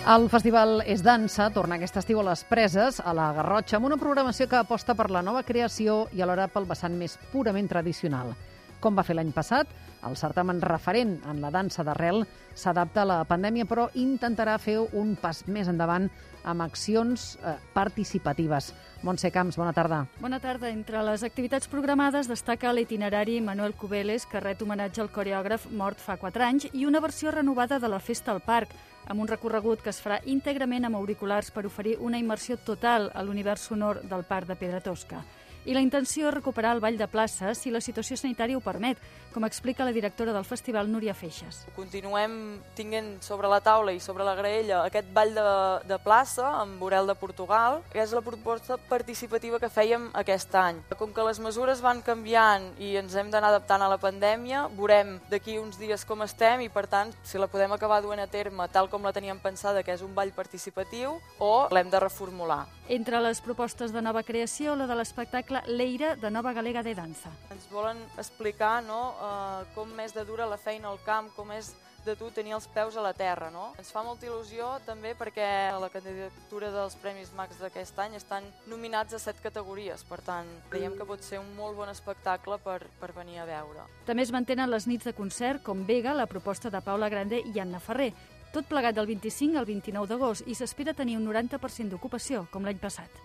El festival És Dansa torna aquest estiu a les Preses, a la Garrotxa, amb una programació que aposta per la nova creació i alhora pel vessant més purament tradicional. Com va fer l'any passat, el certamen referent en la dansa d'arrel s'adapta a la pandèmia, però intentarà fer un pas més endavant amb accions participatives. Montse Camps, bona tarda. Bona tarda. Entre les activitats programades destaca l'itinerari Manuel Cubeles, que ret homenatge al coreògraf mort fa 4 anys, i una versió renovada de la Festa al Parc, amb un recorregut que es farà íntegrament amb auriculars per oferir una immersió total a l'univers sonor del Parc de Pedra Tosca. I la intenció és recuperar el ball de plaça si la situació sanitària ho permet, com explica la directora del festival, Núria Feixas. Continuem tinguent sobre la taula i sobre la graella aquest ball de plaça amb Borel de Portugal, que és la proposta participativa que fèiem aquest any. Com que les mesures van canviant i ens hem d'anar adaptant a la pandèmia, veurem d'aquí uns dies com estem i, per tant, si la podem acabar duent a terme tal com la teníem pensada, que és un ball participatiu, o l'hem de reformular. Entre les propostes de nova creació, la de l'espectacle Leira, de Nova Galega de Danza. Ens volen explicar com és de dura la feina al camp, com és de dur tenir els peus a la terra. Ens fa molta il·lusió també perquè a la candidatura dels Premis Max d'aquest any estan nominats a 7 categories, per tant, creiem que pot ser un molt bon espectacle per venir a veure. També es mantenen les nits de concert com Vega, la proposta de Paula Grande i Anna Ferrer, tot plegat del 25 al 29 d'agost, i s'espera tenir un 90% d'ocupació, com l'any passat.